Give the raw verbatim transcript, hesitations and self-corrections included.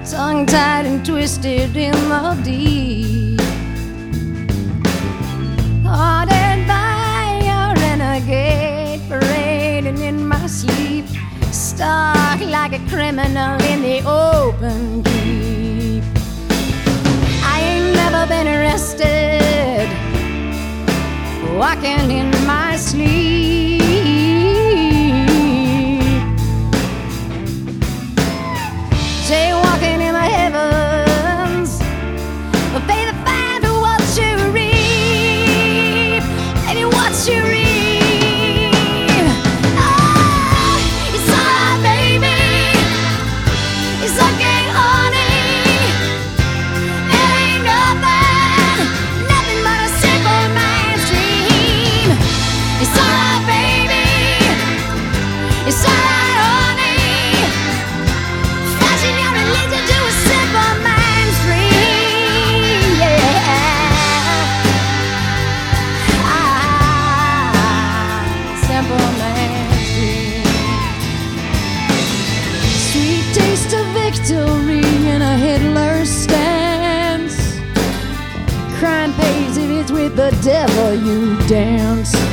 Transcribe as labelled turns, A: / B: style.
A: tongue-tied and twisted in the deep, haunted by a renegade parading in my sleep, stuck like a criminal in the open keep. I ain't never been arrested, walking in my sleep, jaywalking in the heavens, pay the fine for what you reap, and what you reap. Ah, it's alright, baby. It's okay, honey. It ain't nothing, nothing but a simple man's dream. It's alright, baby. It's alright, honey. Flashing your religion to a simple man's dream. Yeah. Ah, simple man's dream. Sweet taste of victory in a Hitler stance. Crime pays if it's with the devil you dance.